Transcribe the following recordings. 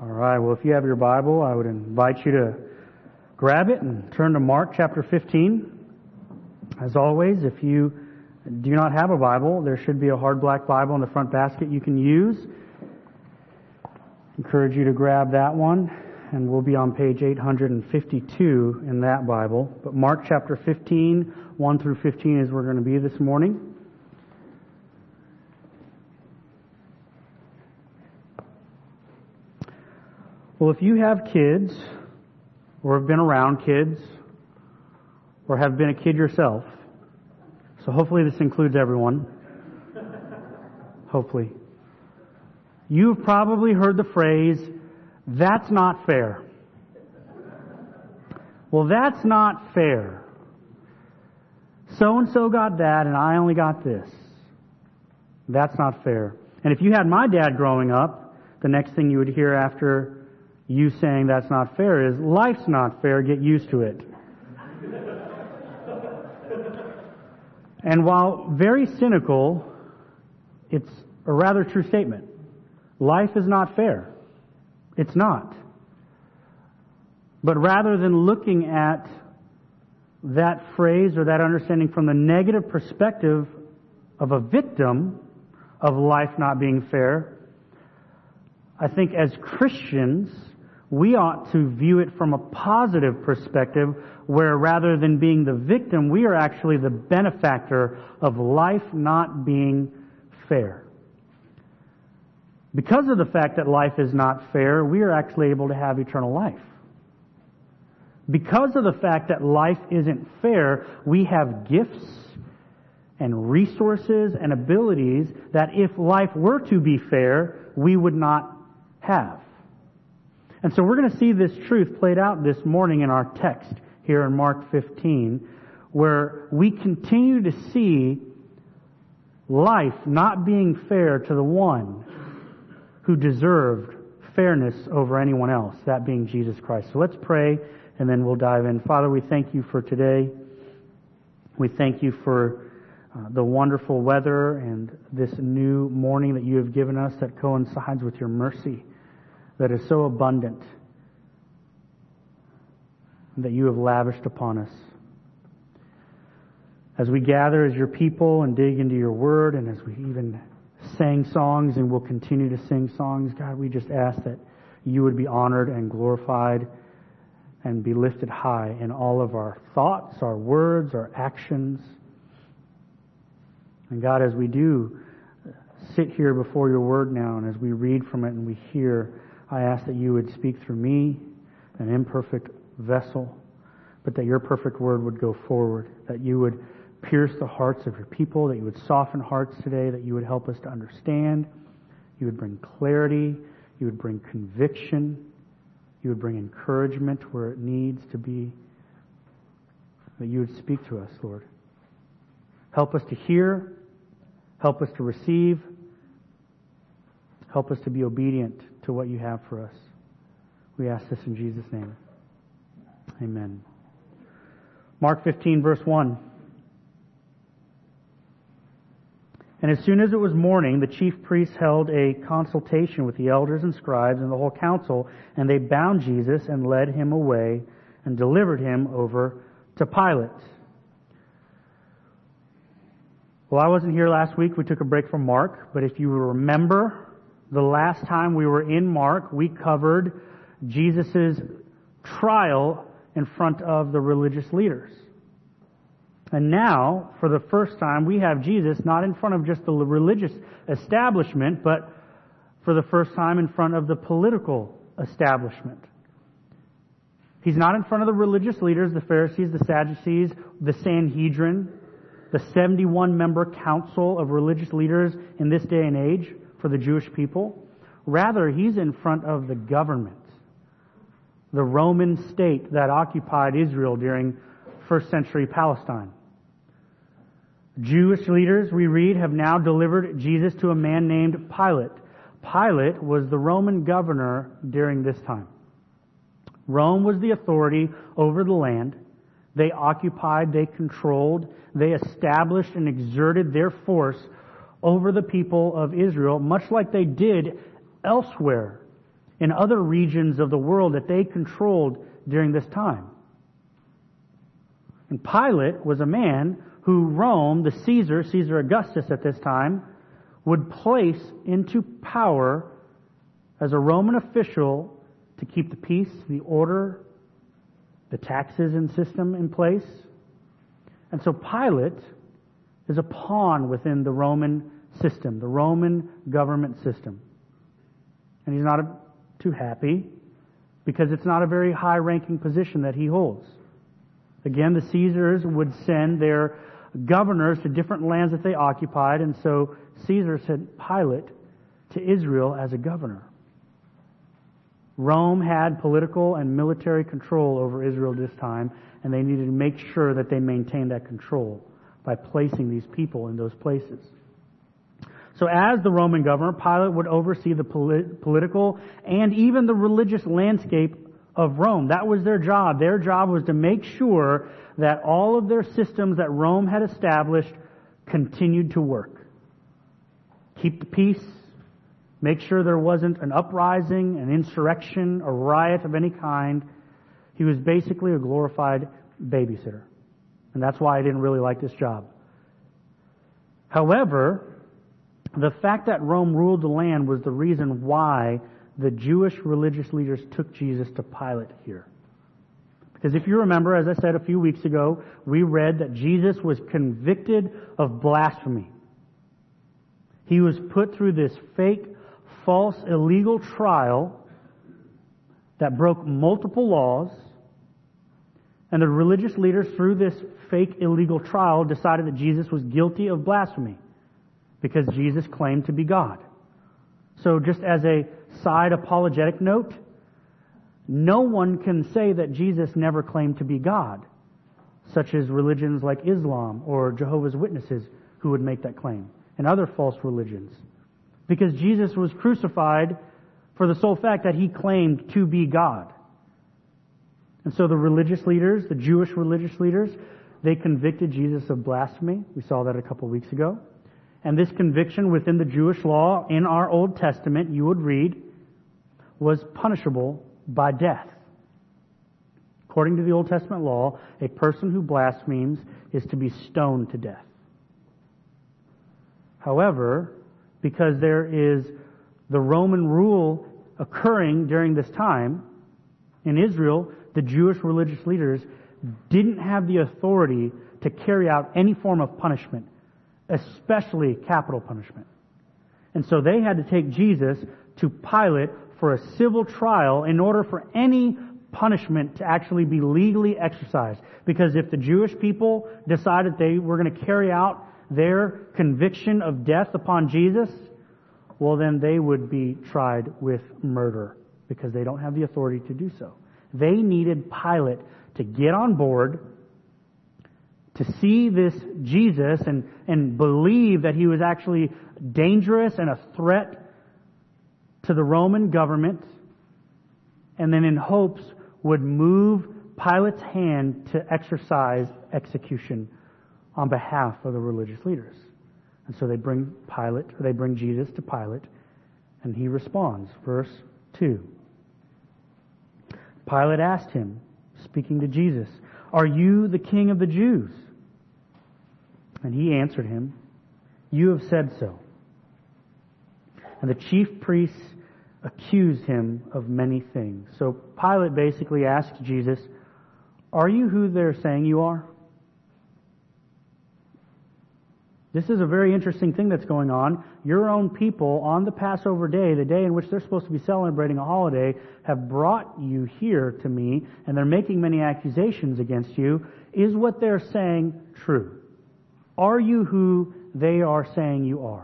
All right, well, if you have your Bible, I would invite you to grab it and turn to Mark chapter 15. As always, if you do not have a Bible, there should be a hard black Bible in the front basket you can use. Encourage you to grab that one, and we'll be on page 852 in that Bible. But Mark chapter 15, 1 through 15 is where we're going to be this morning. Well, if you have kids, or have been around kids, or have been a kid yourself, so hopefully this includes everyone. Hopefully. You've probably heard the phrase, "That's not fair." Well, that's not fair. So-and-so got that, and I only got this. That's not fair. And if you had my dad growing up, the next thing you would hear after you saying that's not fair is, "Life's not fair, get used to it." And while very cynical, it's a rather true statement. Life is not fair. It's not. But rather than looking at that phrase or that understanding from the negative perspective of a victim of life not being fair, I think as Christians, we ought to view it from a positive perspective, where rather than being the victim, we are actually the benefactor of life not being fair. Because of the fact that life is not fair, we are actually able to have eternal life. Because of the fact that life isn't fair, we have gifts and resources and abilities that if life were to be fair, we would not have. And so we're going to see this truth played out this morning in our text here in Mark 15, where we continue to see life not being fair to the one who deserved fairness over anyone else, that being Jesus Christ. So let's pray, and then we'll dive in. Father, we thank you for today. We thank you for the wonderful weather and this new morning that you have given us that coincides with your mercy that is so abundant, that you have lavished upon us. As we gather as your people and dig into your word, and as we even sang songs and will continue to sing songs, God, we just ask that you would be honored and glorified and be lifted high in all of our thoughts, our words, our actions. And God, as we do sit here before your word now, and as we read from it and we hear, I ask that you would speak through me, an imperfect vessel, but that your perfect word would go forward, that you would pierce the hearts of your people, that you would soften hearts today, that you would help us to understand, you would bring clarity, you would bring conviction, you would bring encouragement where it needs to be, that you would speak to us, Lord. Help us to hear, help us to receive, help us to be obedient to what you have for us. We ask this in Jesus' name. Amen. Mark 15, verse 1. And as soon as it was morning, the chief priests held a consultation with the elders and scribes and the whole council, and they bound Jesus and led him away and delivered him over to Pilate. Well, I wasn't here last week. We took a break from Mark, but if you remember, the last time we were in Mark, we covered Jesus' trial in front of the religious leaders. And now, for the first time, we have Jesus not in front of just the religious establishment, but for the first time in front of the political establishment. He's not in front of the religious leaders, the Pharisees, the Sadducees, the Sanhedrin, the 71-member council of religious leaders in this day and age for the Jewish people. Rather, he's in front of the government, the Roman state that occupied Israel during first century Palestine. Jewish leaders, we read, have now delivered Jesus to a man named Pilate. Pilate was the Roman governor during this time. Rome was the authority over the land. They occupied, they controlled, they established and exerted their force over the people of Israel, much like they did elsewhere in other regions of the world that they controlled during this time. And Pilate was a man who Rome, the Caesar Augustus at this time, would place into power as a Roman official to keep the peace, the order, the taxes and system in place. And so Pilate is a pawn within the Roman system, the Roman government system. And he's not too happy because it's not a very high-ranking position that he holds. Again, the Caesars would send their governors to different lands that they occupied, and so Caesar sent Pilate to Israel as a governor. Rome had political and military control over Israel this time, and they needed to make sure that they maintained that control by placing these people in those places. So as the Roman governor, Pilate would oversee the political and even the religious landscape of Rome. That was their job. Their job was to make sure that all of their systems that Rome had established continued to work. Keep the peace. Make sure there wasn't an uprising, an insurrection, a riot of any kind. He was basically a glorified babysitter. And that's why I didn't really like this job. However, the fact that Rome ruled the land was the reason why the Jewish religious leaders took Jesus to Pilate here. Because if you remember, as I said a few weeks ago, we read that Jesus was convicted of blasphemy. He was put through this fake, false, illegal trial that broke multiple laws, and the religious leaders, through this fake, illegal trial, decided that Jesus was guilty of blasphemy because Jesus claimed to be God. So just as a side apologetic note, no one can say that Jesus never claimed to be God, such as religions like Islam or Jehovah's Witnesses who would make that claim, and other false religions. Because Jesus was crucified for the sole fact that he claimed to be God. And so the religious leaders, the Jewish religious leaders, they convicted Jesus of blasphemy. We saw that a couple of weeks ago. And this conviction within the Jewish law in our Old Testament, you would read, was punishable by death. According to the Old Testament law, a person who blasphemes is to be stoned to death. However, because there is the Roman rule occurring during this time in Israel, the Jewish religious leaders didn't have the authority to carry out any form of punishment, especially capital punishment. And so they had to take Jesus to Pilate for a civil trial in order for any punishment to actually be legally exercised. Because if the Jewish people decided they were going to carry out their conviction of death upon Jesus, well, then they would be tried with murder because they don't have the authority to do so. They needed Pilate to get on board, to see this Jesus and believe that he was actually dangerous and a threat to the Roman government, and then in hopes would move Pilate's hand to exercise execution on behalf of the religious leaders. And so they bring Jesus to Pilate, and he responds. Verse 2. Pilate asked him, speaking to Jesus, "Are you the king of the Jews?" And he answered him, "You have said so." And the chief priests accused him of many things. So Pilate basically asked Jesus, "Are you who they're saying you are?" This is a very interesting thing that's going on. Your own people on the Passover day, the day in which they're supposed to be celebrating a holiday, have brought you here to me, and they're making many accusations against you. Is what they're saying true? Are you who they are saying you are?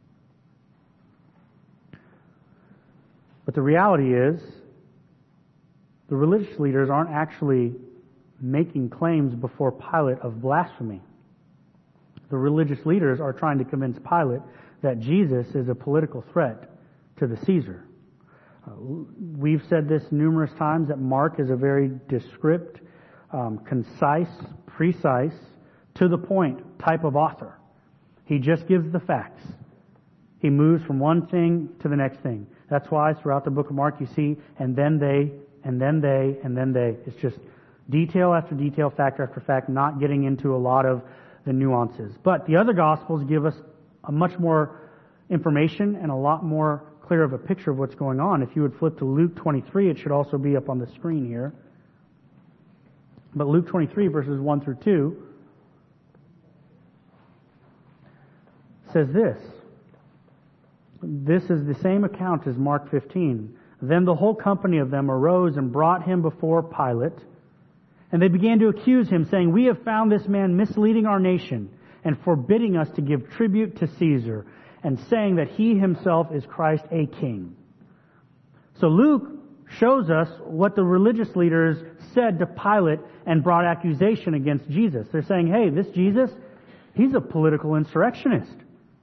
But the reality is, the religious leaders aren't actually making claims before Pilate of blasphemy. The religious leaders are trying to convince Pilate that Jesus is a political threat to the Caesar. We've said this numerous times that Mark is a very descriptive, concise, precise, to the point type of author. He just gives the facts. He moves from one thing to the next thing. That's why throughout the book of Mark you see, and then they, and then they, and then they. It's just detail after detail, fact after fact, not getting into a lot of the nuances. But the other Gospels give us a much more information and a lot more clear of a picture of what's going on. If you would flip to Luke 23, it should also be up on the screen here. But Luke 23 verses 1 through 2 says this. This is the same account as Mark 15. Then the whole company of them arose and brought him before Pilate. And they began to accuse him, saying, "We have found this man misleading our nation and forbidding us to give tribute to Caesar, and saying that he himself is Christ, a king." So Luke shows us what the religious leaders said to Pilate and brought accusation against Jesus. They're saying, hey, this Jesus, he's a political insurrectionist.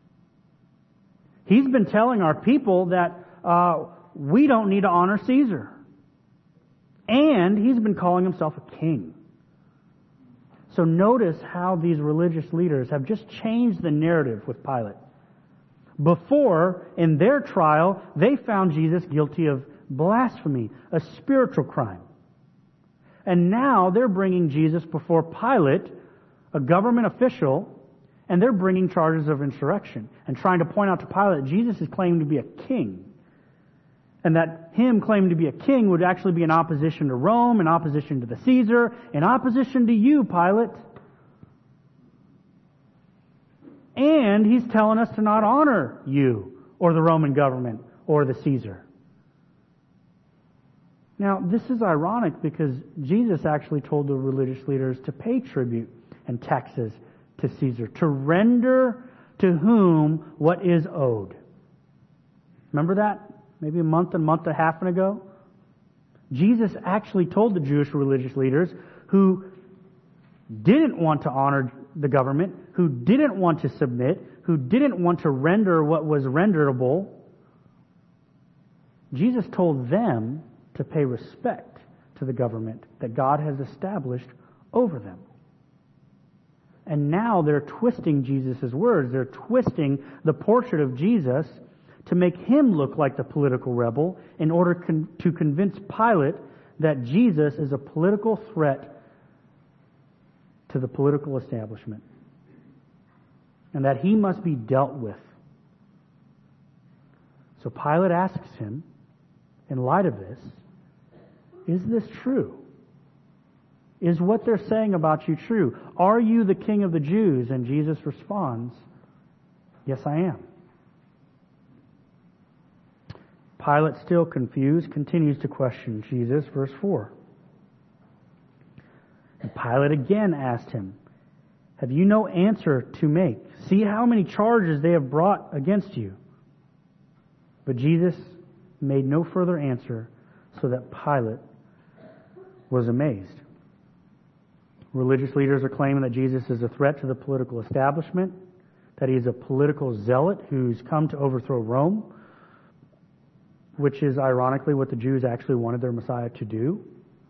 He's been telling our people that we don't need to honor Caesar. And he's been calling himself a king. So notice how these religious leaders have just changed the narrative with Pilate. Before, in their trial, they found Jesus guilty of blasphemy, a spiritual crime. And now they're bringing Jesus before Pilate, a government official, and they're bringing charges of insurrection and trying to point out to Pilate that Jesus is claiming to be a king. And that him claiming to be a king would actually be in opposition to Rome, in opposition to the Caesar, in opposition to you, Pilate. And he's telling us to not honor you or the Roman government or the Caesar. Now, this is ironic because Jesus actually told the religious leaders to pay tribute and taxes to Caesar, to render to whom what is owed. Remember that? Maybe a month and a half ago? Jesus actually told the Jewish religious leaders who didn't want to honor the government, who didn't want to submit, who didn't want to render what was renderable, Jesus told them to pay respect to the government that God has established over them. And now they're twisting Jesus' words. They're twisting the portrait of Jesus to make him look like the political rebel in order to convince Pilate that Jesus is a political threat to the political establishment and that he must be dealt with. So Pilate asks him, in light of this, is this true? Is what they're saying about you true? Are you the King of the Jews? And Jesus responds, yes, I am. Pilate, still confused, continues to question Jesus. Verse 4. And Pilate again asked him, have you no answer to make? See how many charges they have brought against you. But Jesus made no further answer, so that Pilate was amazed. Religious leaders are claiming that Jesus is a threat to the political establishment, that he's a political zealot who's come to overthrow Rome, which is ironically what the Jews actually wanted their Messiah to do.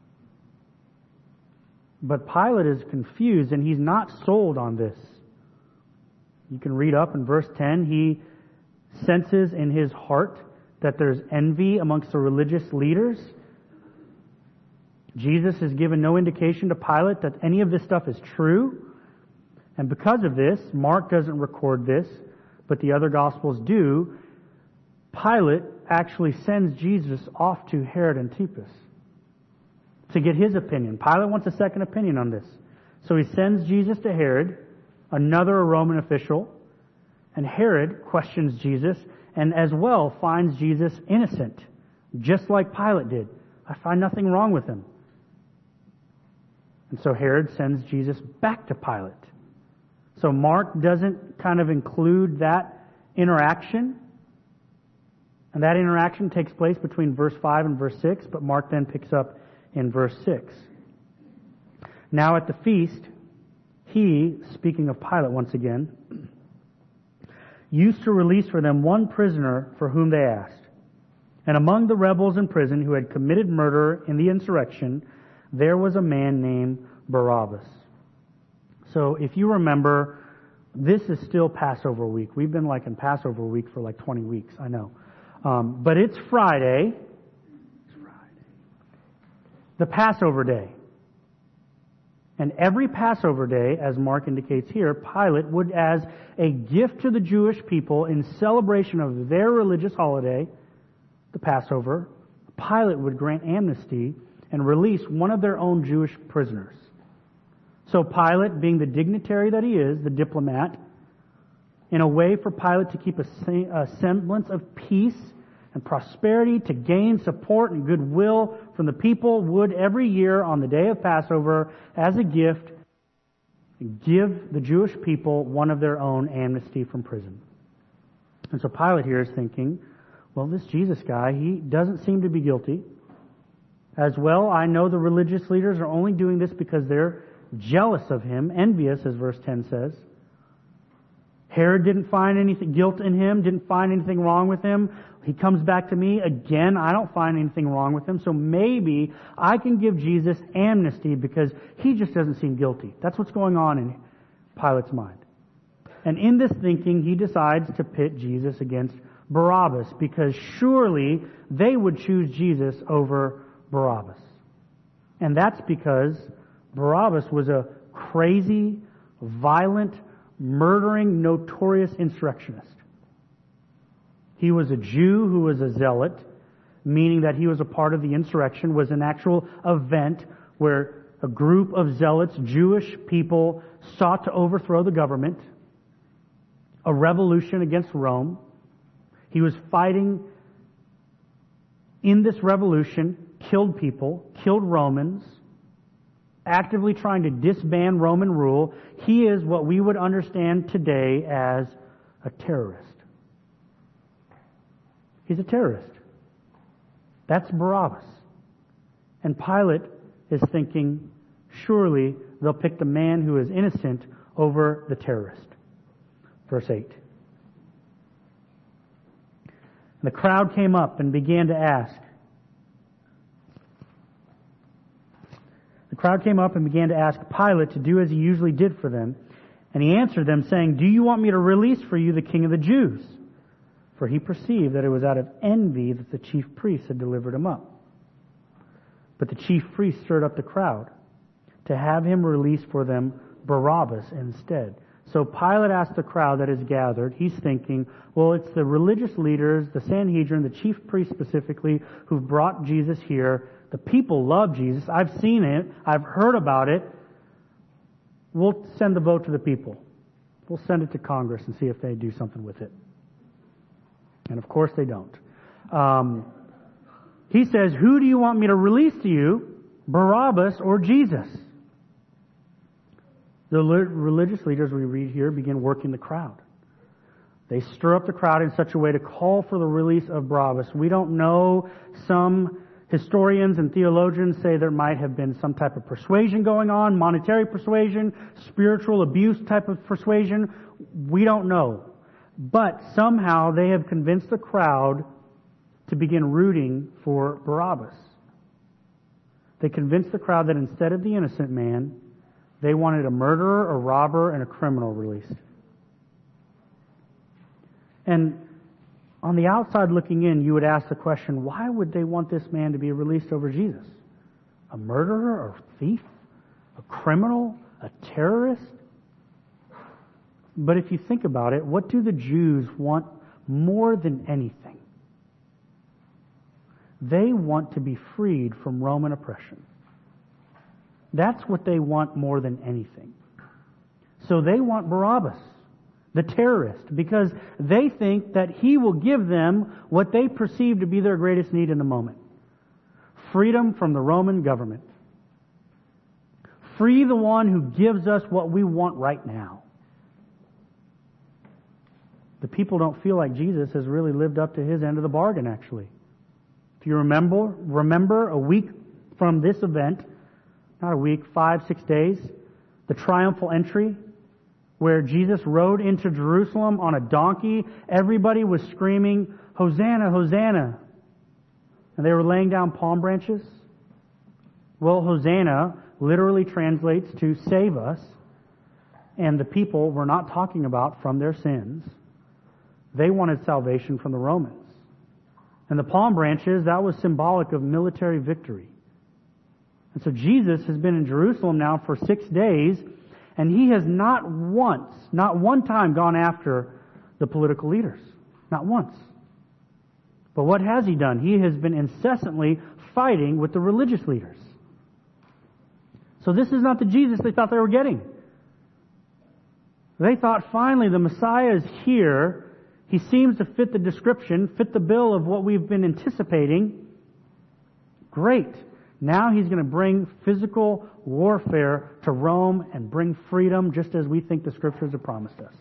But Pilate is confused and he's not sold on this. You can read up in verse 10, he senses in his heart that there's envy amongst the religious leaders. Jesus has given no indication to Pilate that any of this stuff is true. And because of this, Mark doesn't record this, but the other Gospels do. Pilate actually sends Jesus off to Herod Antipas to get his opinion. Pilate wants a second opinion on this. So he sends Jesus to Herod, another Roman official, and Herod questions Jesus and as well finds Jesus innocent, just like Pilate did. I find nothing wrong with him. And so Herod sends Jesus back to Pilate. So Mark doesn't kind of include that interaction. And that interaction takes place between verse 5 and verse 6, but Mark then picks up in verse 6. Now at the feast, he, speaking of Pilate once again, used to release for them one prisoner for whom they asked. And among the rebels in prison who had committed murder in the insurrection, there was a man named Barabbas. So if you remember, this is still Passover week. We've been like in Passover week for like 20 weeks, I know. But it's Friday. The Passover day. And every Passover day, as Mark indicates here, Pilate would, as a gift to the Jewish people in celebration of their religious holiday, the Passover, Pilate would grant amnesty and release one of their own Jewish prisoners. So Pilate, being the dignitary that he is, the diplomat, in a way for Pilate to keep a semblance of peace and prosperity, to gain support and goodwill from the people, would every year on the day of Passover, as a gift, give the Jewish people one of their own amnesty from prison. And so Pilate here is thinking, well, this Jesus guy, he doesn't seem to be guilty. As well, I know the religious leaders are only doing this because they're jealous of him, envious, as verse 10 says. Herod didn't find anything guilt in him, didn't find anything wrong with him. He comes back to me again. I don't find anything wrong with him. So maybe I can give Jesus amnesty because he just doesn't seem guilty. That's what's going on in Pilate's mind. And in this thinking, he decides to pit Jesus against Barabbas, because surely they would choose Jesus over Barabbas. And that's because Barabbas was a crazy, violent, murdering, notorious insurrectionist. He was a Jew who was a zealot, meaning that he was a part of the insurrection, was an actual event where a group of zealots, Jewish people, sought to overthrow the government, a revolution against Rome. He was fighting in this revolution, killed people, killed Romans, actively trying to disband Roman rule. He is what we would understand today as a terrorist. He's a terrorist. That's Barabbas. And Pilate is thinking, surely they'll pick the man who is innocent over the terrorist. Verse 8. The crowd came up and began to ask. The crowd came up and began to ask Pilate to do as he usually did for them. And he answered them, saying, "Do you want me to release for you the King of the Jews?" For he perceived that it was out of envy that the chief priests had delivered him up. But the chief priests stirred up the crowd to have him release for them Barabbas instead. So Pilate asked the crowd that is gathered, he's thinking, well, it's the religious leaders, the Sanhedrin, the chief priests specifically, who've brought Jesus here. The people love Jesus. I've seen it. I've heard about it. We'll send the vote to the people. We'll send it to Congress and see if they do something with it. And of course they don't. He says, "Who do you want me to release to you, Barabbas or Jesus?" The religious leaders we read here begin working the crowd. They stir up the crowd in such a way to call for the release of Barabbas. We don't know. Some historians and theologians say there might have been some type of persuasion going on, monetary persuasion, spiritual abuse type of persuasion. We don't know. But somehow they have convinced the crowd to begin rooting for Barabbas. They convinced the crowd that instead of the innocent man, they wanted a murderer, a robber, and a criminal released. And on the outside looking in, you would ask the question, why would they want this man to be released over Jesus? A murderer, a thief, a criminal, a terrorist? But if you think about it, what do the Jews want more than anything? They want to be freed from Roman oppression. That's what they want more than anything. So they want Barabbas, the terrorist, because they think that he will give them what they perceive to be their greatest need in the moment. Freedom from the Roman government. Free the one who gives us what we want right now. The people don't feel like Jesus has really lived up to his end of the bargain, actually. If you remember a week from this event, not a week, 5-6 days, the triumphal entry, where Jesus rode into Jerusalem on a donkey. Everybody was screaming, "Hosanna, Hosanna." And they were laying down palm branches. Well, Hosanna literally translates to save us. And the people were not talking about from their sins. They wanted salvation from the Romans. And the palm branches, that was symbolic of military victory. And so Jesus has been in Jerusalem now for 6 days, and he has not one time gone after the political leaders. Not once. But what has he done? He has been incessantly fighting with the religious leaders. So this is not the Jesus they thought they were getting. They thought finally the Messiah is here. He seems to fit the description, fit the bill of what we've been anticipating. Great. Now he's going to bring physical warfare to Rome and bring freedom just as we think the Scriptures have promised us.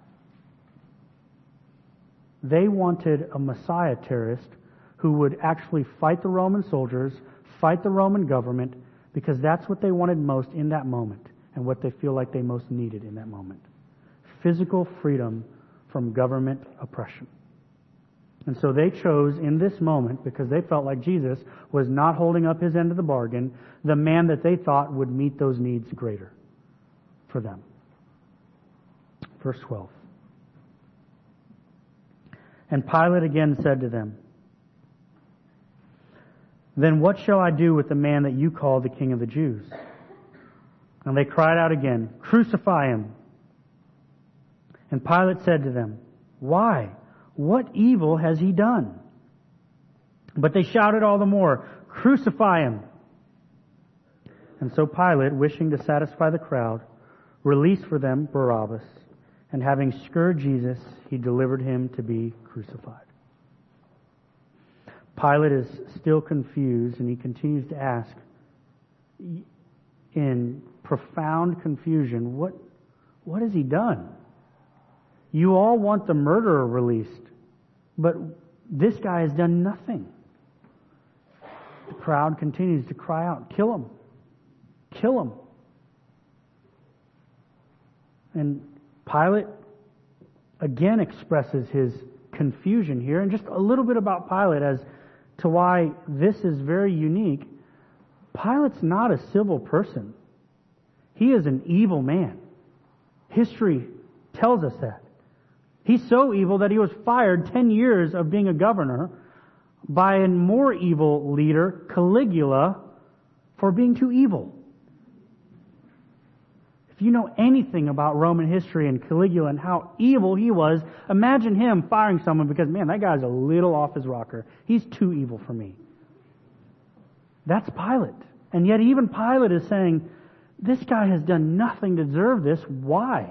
They wanted a Messiah terrorist who would actually fight the Roman soldiers, fight the Roman government, because that's what they wanted most in that moment and what they feel like they most needed in that moment. Physical freedom from government oppression. And so they chose in this moment, because they felt like Jesus was not holding up his end of the bargain, the man that they thought would meet those needs greater for them. Verse 12. And Pilate again said to them, "Then what shall I do with the man that you call the King of the Jews?" And they cried out again, "Crucify him." And Pilate said to them, "Why? What evil has he done?" But they shouted all the more, "Crucify him." And so Pilate, wishing to satisfy the crowd, released for them Barabbas, and having scourged Jesus, he delivered him to be crucified. Pilate is still confused, and he continues to ask in profound confusion, what has he done? You all want the murderer released, but this guy has done nothing. The crowd continues to cry out, "Kill him! Kill him!" And Pilate again expresses his confusion here, and just a little bit about Pilate as to why this is very unique. Pilate's not a civil person. He is an evil man. History tells us that. He's so evil that he was fired 10 years of being a governor by a more evil leader, Caligula, for being too evil. If you know anything about Roman history and Caligula and how evil he was, imagine him firing someone because, man, that guy's a little off his rocker. He's too evil for me. That's Pilate. And yet even Pilate is saying, this guy has done nothing to deserve this. Why?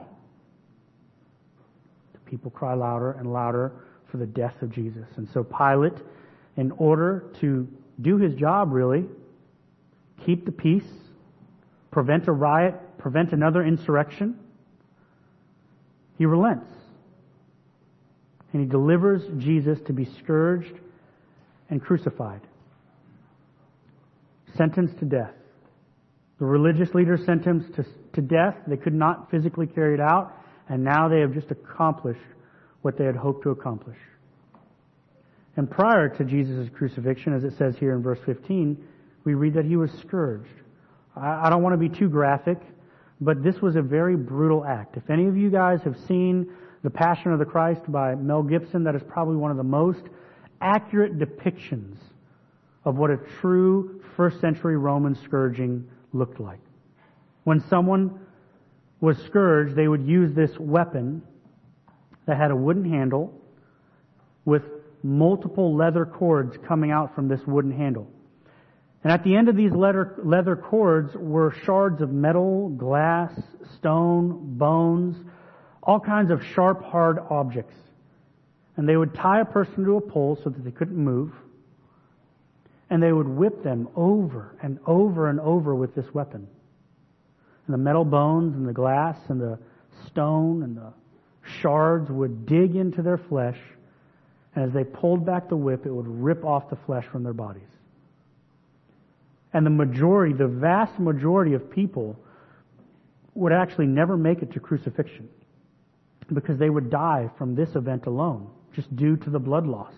The people cry louder and louder for the death of Jesus. And so Pilate, in order to do his job really, keep the peace, prevent a riot, prevent another insurrection, he relents. And he delivers Jesus to be scourged and crucified. Sentenced to death. The religious leaders sentenced to death. They could not physically carry it out. And now they have just accomplished what they had hoped to accomplish. And prior to Jesus' crucifixion, as it says here in verse 15, we read that he was scourged. I don't want to be too graphic, but this was a very brutal act. If any of you guys have seen The Passion of the Christ by Mel Gibson, that is probably one of the most accurate depictions of what a true first century Roman scourging looked like. When someone was scourged, they would use this weapon that had a wooden handle with multiple leather cords coming out from this wooden handle. And at the end of these leather cords were shards of metal, glass, stone, bones, all kinds of sharp, hard objects. And they would tie a person to a pole so that they couldn't move. And they would whip them over and over and over with this weapon. And the metal bones and the glass and the stone and the shards would dig into their flesh. And as they pulled back the whip, it would rip off the flesh from their bodies. And the vast majority of people would actually never make it to crucifixion because they would die from this event alone, just due to the blood loss.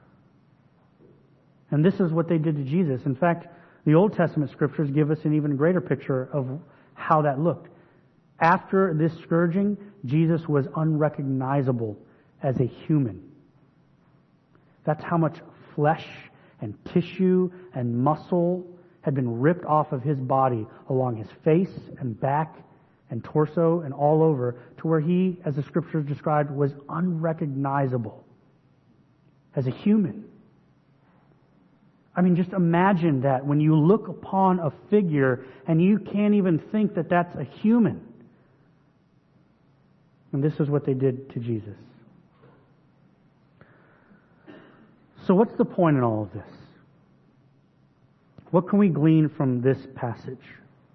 And this is what they did to Jesus. In fact, the Old Testament scriptures give us an even greater picture of how that looked. After this scourging, Jesus was unrecognizable as a human. That's how much flesh and tissue and muscle had been ripped off of his body along his face and back and torso and all over to where he, as the scriptures described, was unrecognizable as a human. I mean, just imagine that when you look upon a figure and you can't even think that that's a human. And this is what they did to Jesus. So what's the point in all of this? What can we glean from this passage?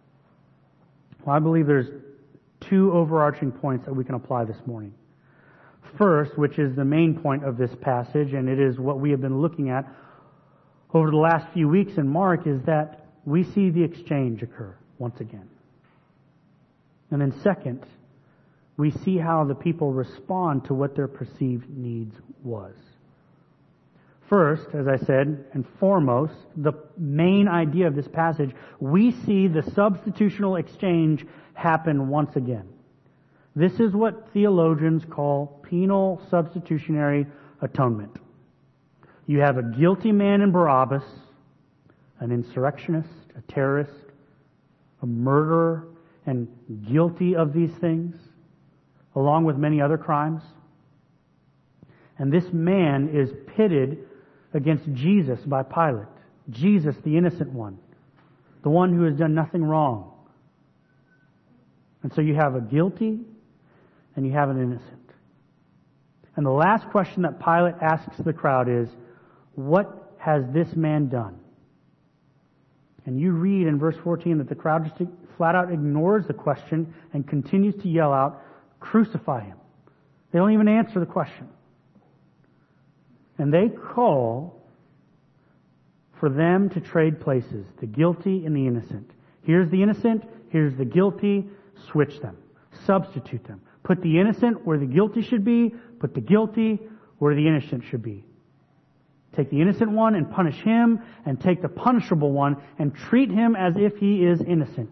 Well, I believe there's two overarching points that we can apply this morning. First, which is the main point of this passage, and it is what we have been looking at over the last few weeks in Mark, is that we see the exchange occur once again. And then second, we see how the people respond to what their perceived needs was. First, as I said, and foremost, the main idea of this passage, we see the substitutional exchange happen once again. This is what theologians call penal substitutionary atonement. You have a guilty man in Barabbas, an insurrectionist, a terrorist, a murderer, and guilty of these things, along with many other crimes. And this man is pitted against Jesus by Pilate. Jesus, the innocent one. The one who has done nothing wrong. And so you have a guilty and you have an innocent. And the last question that Pilate asks the crowd is, what has this man done? And you read in verse 14 that the crowd just flat out ignores the question and continues to yell out, crucify him. They don't even answer the question. And they call for them to trade places, the guilty and the innocent. Here's the innocent, here's the guilty, switch them. Substitute them. Put the innocent where the guilty should be, put the guilty where the innocent should be. Take the innocent one and punish him, and take the punishable one and treat him as if he is innocent.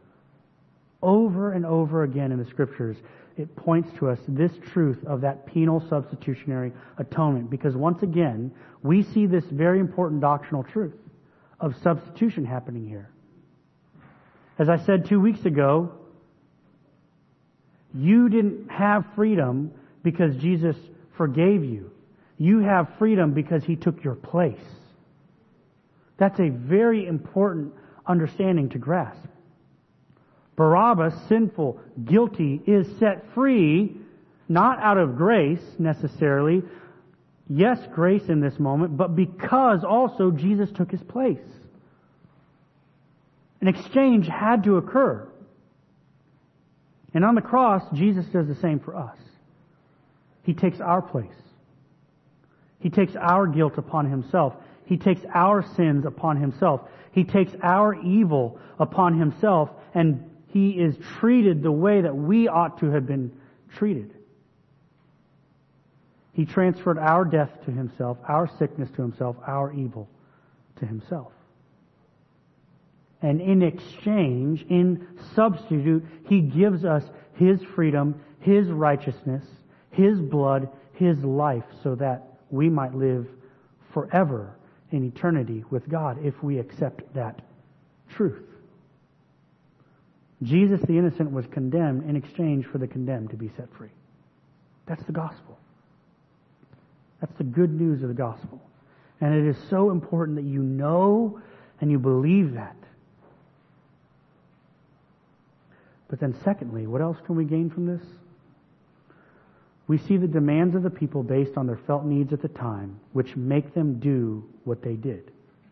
Over and over again in the scriptures, it points to us this truth of that penal substitutionary atonement. Because once again, we see this very important doctrinal truth of substitution happening here. As I said 2 weeks ago, you didn't have freedom because Jesus forgave you. You have freedom because He took your place. That's a very important understanding to grasp. Barabbas, sinful, guilty, is set free, not out of grace necessarily. Yes, grace in this moment, but because also Jesus took his place. An exchange had to occur. And on the cross, Jesus does the same for us. He takes our place. He takes our guilt upon Himself. He takes our sins upon Himself. He takes our evil upon Himself, and He is treated the way that we ought to have been treated. He transferred our death to Himself, our sickness to Himself, our evil to Himself. And in exchange, in substitute, He gives us His freedom, His righteousness, His blood, His life, so that we might live forever in eternity with God if we accept that truth. Jesus the innocent was condemned in exchange for the condemned to be set free. That's the gospel. That's the good news of the gospel. And it is so important that you know and you believe that. But then secondly, what else can we gain from this? We see the demands of the people based on their felt needs at the time, which make them do what they did.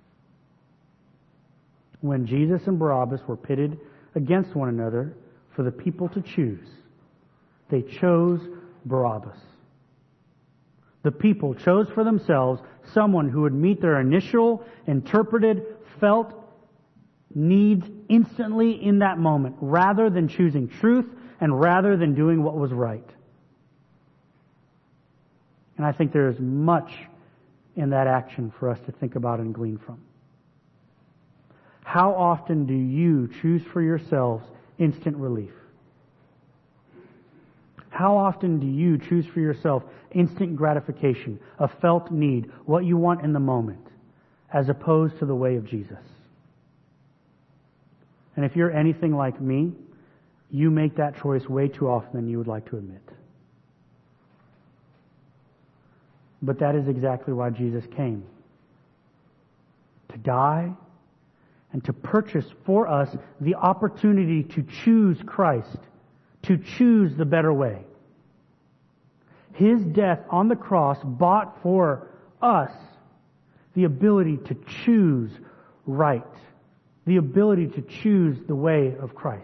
When Jesus and Barabbas were pitted against one another for the people to choose, they chose Barabbas. The people chose for themselves someone who would meet their initial, interpreted, felt needs instantly in that moment, rather than choosing truth and rather than doing what was right. And I think there is much in that action for us to think about and glean from. How often do you choose for yourselves instant relief? How often do you choose for yourself instant gratification, a felt need, what you want in the moment, as opposed to the way of Jesus? And if you're anything like me, you make that choice way too often than you would like to admit. But that is exactly why Jesus came. To die and to purchase for us the opportunity to choose Christ, to choose the better way. His death on the cross bought for us the ability to choose right, the ability to choose the way of Christ.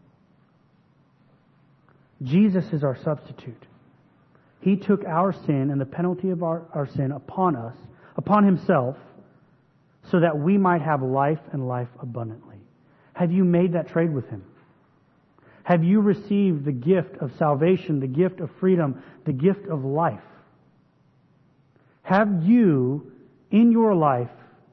Jesus is our substitute. He took our sin and the penalty of our sin upon us, upon Himself, so that we might have life and life abundantly. Have you made that trade with Him? Have you received the gift of salvation, the gift of freedom, the gift of life? Have you, in your life,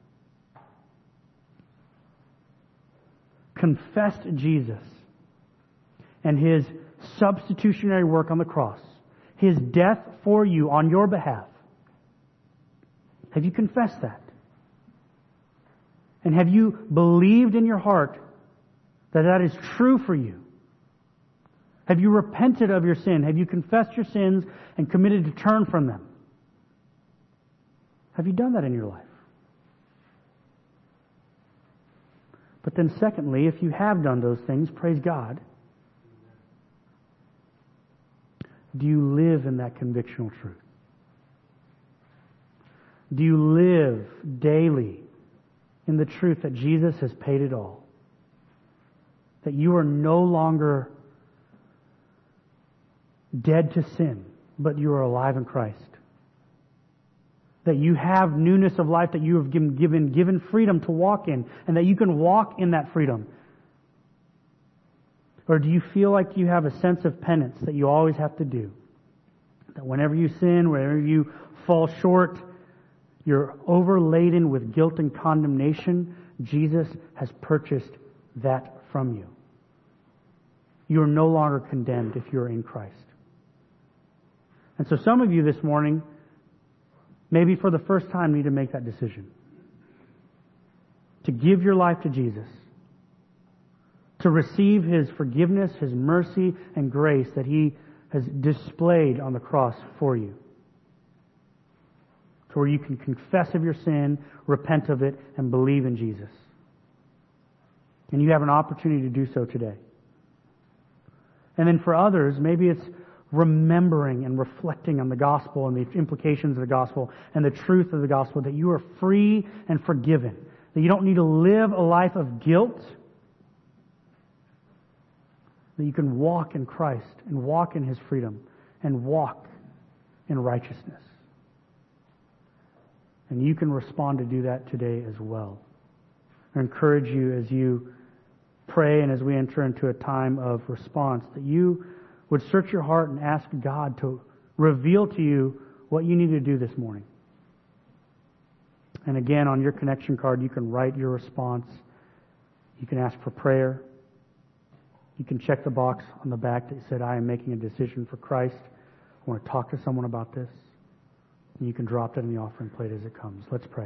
confessed Jesus and His substitutionary work on the cross, His death for you on your behalf? Have you confessed that? And have you believed in your heart that that is true for you? Have you repented of your sin? Have you confessed your sins and committed to turn from them? Have you done that in your life? But then secondly, if you have done those things, praise God, do you live in that convictional truth? Do you live daily in the truth that Jesus has paid it all? That you are no longer dead to sin, but you are alive in Christ. That you have newness of life, that you have given freedom to walk in, and that you can walk in that freedom. Or do you feel like you have a sense of penance that you always have to do? That whenever you sin, whenever you fall short, you're overladen with guilt and condemnation. Jesus has purchased that from you. You are no longer condemned if you're in Christ. And so some of you this morning, maybe for the first time, need to make that decision. To give your life to Jesus. To receive His forgiveness, His mercy, and grace that He has displayed on the cross for you. To where you can confess of your sin, repent of it, and believe in Jesus. And you have an opportunity to do so today. And then for others, maybe it's remembering and reflecting on the gospel and the implications of the gospel and the truth of the gospel, that you are free and forgiven. That you don't need to live a life of guilt. That you can walk in Christ and walk in His freedom and walk in righteousness. And you can respond to do that today as well. I encourage you as you pray and as we enter into a time of response, that you would search your heart and ask God to reveal to you what you need to do this morning. And again, on your connection card, you can write your response. You can ask for prayer. You can check the box on the back that said, I am making a decision for Christ. I want to talk to someone about this. And you can drop that in the offering plate as it comes. Let's pray.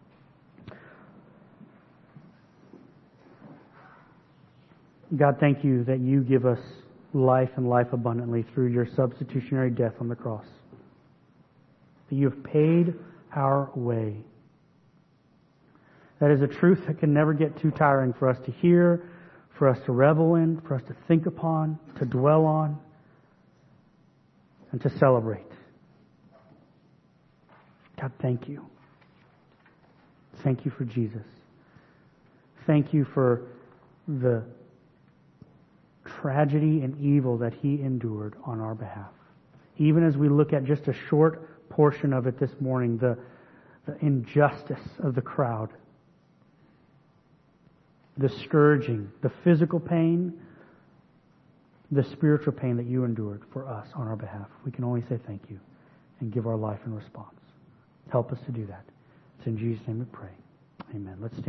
God, thank you that you give us life and life abundantly through your substitutionary death on the cross. That you have paid our way. That is a truth that can never get too tiring for us to hear, for us to revel in, for us to think upon, to dwell on, and to celebrate. God, thank you. Thank you for Jesus. Thank you for the tragedy and evil that He endured on our behalf. Even as we look at just a short portion of it this morning, the injustice of the crowd, the scourging, the physical pain, the spiritual pain that you endured for us on our behalf. We can only say thank you and give our life in response. Help us to do that. It's in Jesus' name we pray. Amen. Let's stand.